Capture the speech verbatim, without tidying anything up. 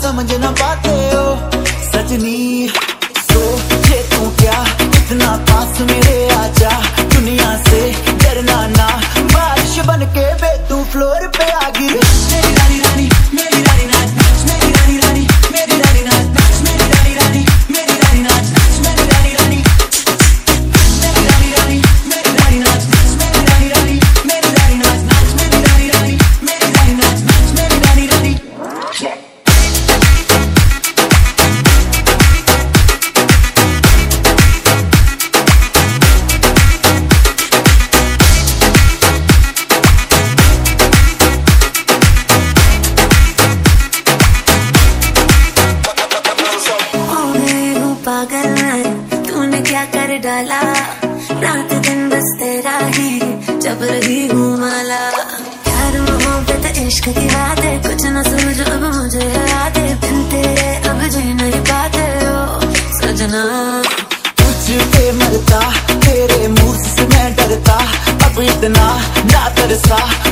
समझ न पाते हो सजनी। सोचे तू क्या इतना पास मेरे आजा, दुनिया से डरना ना, बारिश बन के बे तू फ्लोर पे आ गिरी। मेरी रानी रानी मेरी रानी नाच नाच, मेरी रानी रानी मेरी रानी नाच नाच, मेरी रानी रानी मेरी रानी नाच नाच, मेरी रानी रानी मेरी रानी रानी मेरी रानी नाच नाच, मेरी रानी रानी मेरी रानी नाच नाच, मेरी रानी रानी मेरी रानी नाच नाच, मेरी रानी रानी। पागल तूने क्या कर डाला, रात दिन बस तेरा ही जब रही हूँ माला। प्यार मोहब्बत इश्क की बातें कुछ न समझ अब मुझे याद है, बिन तेरे अब जी नहीं पाते हो सजना। तुझ पे मरता तेरे मुंह से मैं डरता, अब इतना ना तरसा।